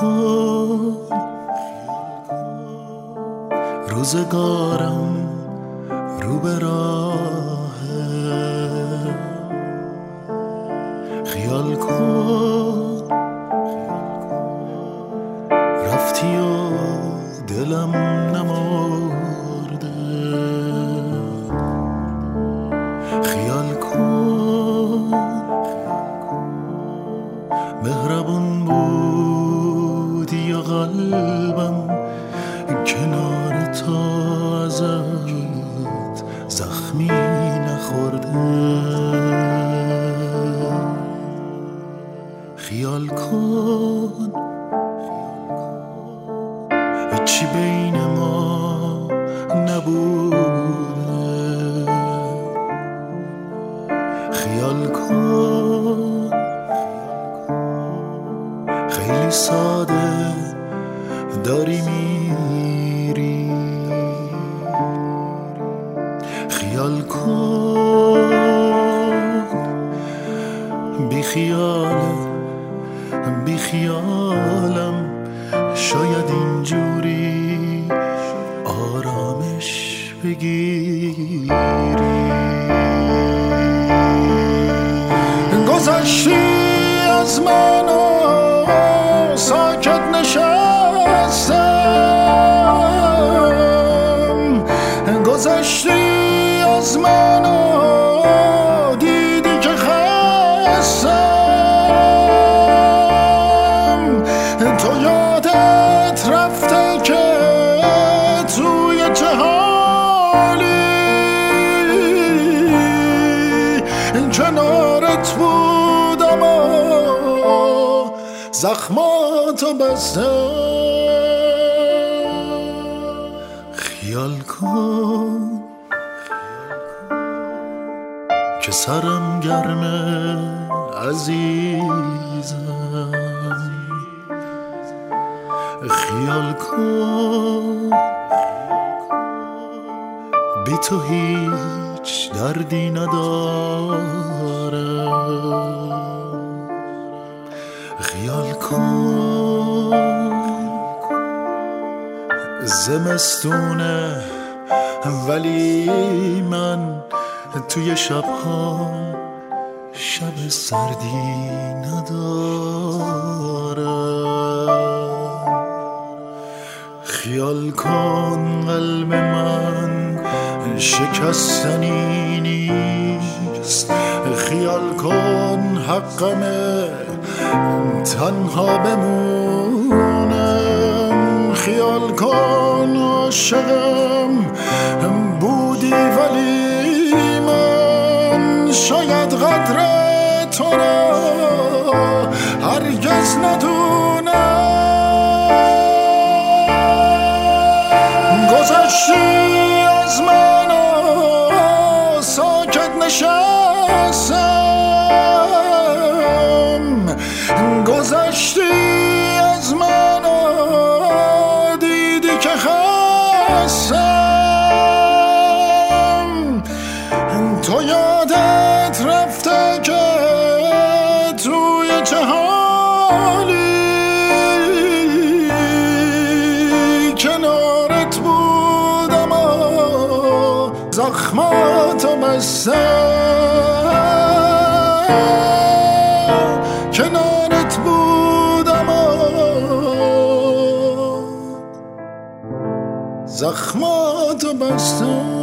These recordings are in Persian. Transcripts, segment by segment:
کن روزگارم رو به راهه، خیال کن رفتی و دلم نمرده، خیال کن مهربون بودی یا قلبم کنار تو ازت زخمی نخورده، خیال کن هیچی بین ما نبوده، خیال کن خیلی ساده داری میری، خیال کن بی خیالم شاید اینجوری آرامش بگیری، گذشتی از من و ساکت نشستم، گذشتی از من و دیدی که خستم، تو یادت رفته که توی چه حالی کنارت بودم و زخماتو بستم، خیال کن که سرم گرمه عزیزم، خیال کن بی تو هیچ دردی ندارم، خیال کن زمستونه ولی من توی شبها شب سردی ندارم، خیال کن قلب من شکستنی نیست، خیال کن حقمه تنها بمونم، خیال کن عاشقم بودی ولی من شاید قدر تو را هرگز ندونم، گذشتی از من و ساکت نشستم، گذشتی از من و دیدی که خستم، تو یادت رفته که توی چه حالی کنارت بودم و زخماتو بستم، کنارت بودم و زخماتو بستم.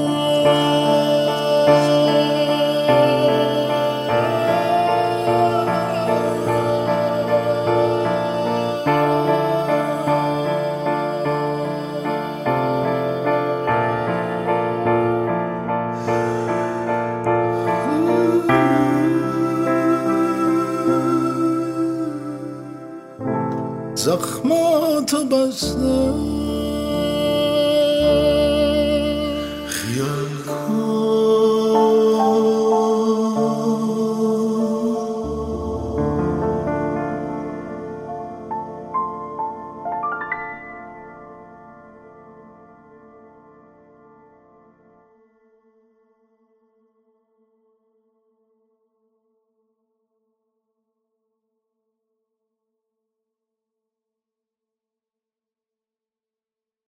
زخماتو بستم.